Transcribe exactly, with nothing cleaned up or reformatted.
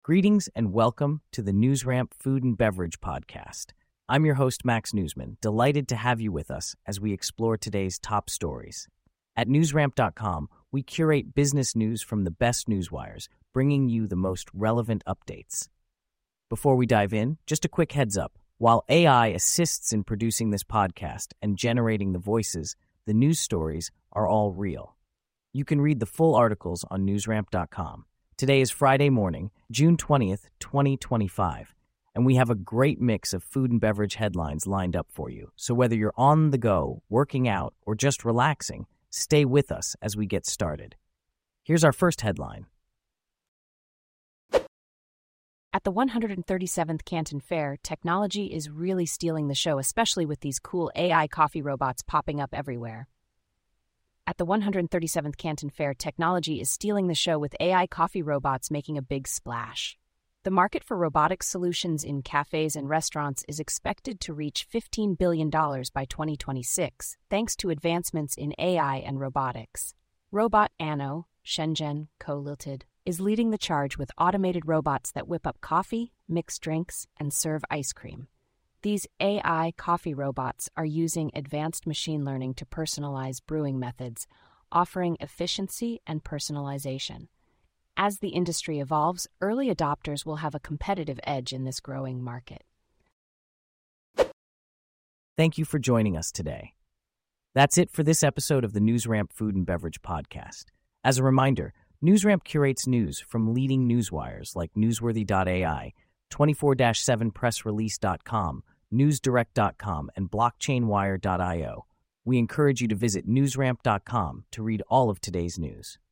Greetings and welcome to the NewsRamp Food and Beverage Podcast. I'm your host, Max Newsman, delighted to have you with us as we explore today's top stories. At newsramp dot com, we curate business news from the best newswires, bringing you the most relevant updates. Before we dive in, just a quick heads up. While A I assists in producing this podcast and generating the voices, the news stories are all real. You can read the full articles on newsramp dot com. Today is Friday morning, June twentieth, twenty twenty-five, and we have a great mix of food and beverage headlines lined up for you. So whether you're on the go, working out, or just relaxing, stay with us as we get started. Here's our first headline. At the one hundred thirty-seventh Canton Fair, technology is really stealing the show, especially with these cool A I coffee robots popping up everywhere. At the one hundred thirty-seventh Canton Fair, technology is stealing the show with A I coffee robots making a big splash. The market for robotic solutions in cafes and restaurants is expected to reach fifteen billion dollars by twenty twenty-six, thanks to advancements in A I and robotics. Robot Anno, Shenzhen Co-Limited, is leading the charge with automated robots that whip up coffee, mix drinks, and serve ice cream. These A I coffee robots are using advanced machine learning to personalize brewing methods, offering efficiency and personalization. As the industry evolves, early adopters will have a competitive edge in this growing market. Thank you for joining us today. That's it for this episode of the NewsRamp Food and Beverage Podcast. As a reminder, NewsRamp curates news from leading newswires like newsworthy dot A I, twenty-four seven press release dot com, newsdirect dot com, and blockchain wire dot io. We encourage you to visit newsramp dot com to read all of today's news.